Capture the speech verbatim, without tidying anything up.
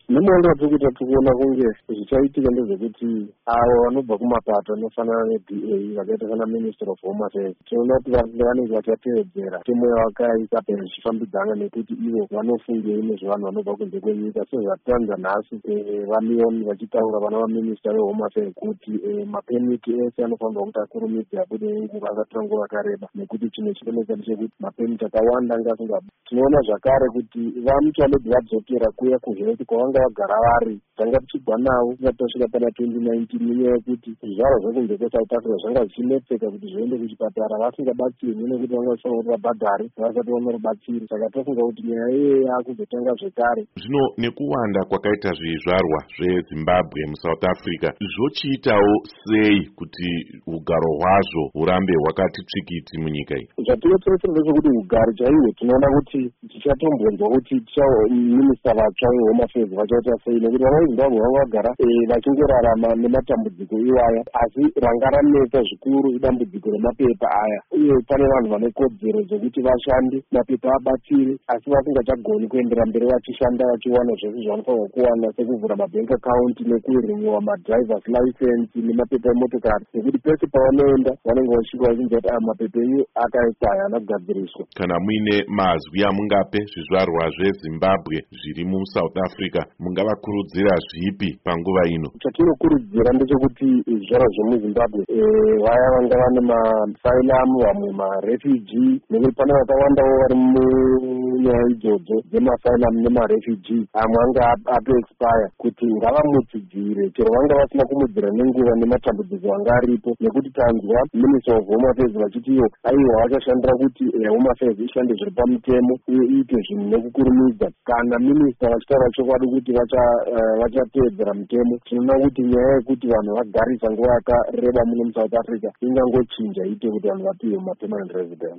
nemuondo watikuita tikuona kunge zvichaitika ndezvekuti avo vanobva kumapato anofanana ne-D A vakaita sana Minister of Home Affairs tinoona kuti vanenge vachatevedzera temwe vakaisa pera zvichifambidzana nekuti ivo vanofungei nezvevanhu vanobva kunze kwenyika sezvatiranza nhasi vamioni vachitaura vana vaminista vehome affairs kuti mapeniti ese anofanirwa kuti akurumidze abude nguva akatora nguva yakareba nekuti chimwe chikoneka ndechekuti mapeniti akawanda anga asingabudi. Tinoona zvakare kuti vamuchaledi vadzokera kuya kuzvinoiti kwavanga vagara vari tanga tichigwa navo tisati tasvika pana twenty nineteen nenyaya yekuti zvizvarwa zvekunze kweSouth Africa zvanga zvichinetseka kuti zviende kuchipatara vasingabatsirwi nekuti vanga vachifanira kuti vabhadhare vasati vaona rubatsiro. Saka tofunga kuti nyaya iyoyo yaakuzotanga zvekare. Zvino nekuwanda kwakaita zvizvarwa zveZimbabwe muSouth Africa zvochiitawo sei kuti ugaro hwazvo hurambe hwakati tsvikiti munyika iyi? Zvatinotsetsera ndezvekuti ugari chaihwo tinoona kuti tichatombonzwa kuti minista vatsva vehome affairs vachaita sei nekuti vana veZimbabwe vanga vagara vachingorarama nematambudziko iwaya asi ranga ranetsa zvikuru idambudziko remapepa aya uye pane vanhu vane kodzero dzekuti vashande mapepa abatsire asi vasingachagoni kuendera mberi vachishanda vachiwana zvese zvavanofanirwa kuwana sekuvhura mabank account nekurinyiwa madrivers license nemapepa emotokari nekuti pese pavanoenda vanenge vachisvika vachinza kuti aya mapepa enyu akaiswa haana kugadziriswa. Kana muine mazwi amungape zvizvarwa zveZimbabwe zviri muSouth Africa mungavakurudzira zvipi panguva ino? Chatinokurudzira ndechekuti zvizvarwa zvemuZimbabwe vaya vanga vane maasylum vamwe marefugee nekuti pane vakawandawo vari munyaya idzodzo dzemasylum nemarefugee amwe anga ato-expire kuti ngavamutsidzire chero vanga vasina kumudzira nenguva nematambudziko anga aripo nekuti tanzwa Minister of Home Affairs vachitiwo aiwa vachashandira kuti Home Affairs ishande zviri pamutemo uye iite zvinhu nekukurumidza. Kana minista vachitaura chokwadi kuti vachatevedzera mutemo tinoona kuti nyaya yekuti vanhu vagarisa nguva yakareba muno muSouth Africa ingangochinja iite kuti vanhu vapiwe mapermanent residence.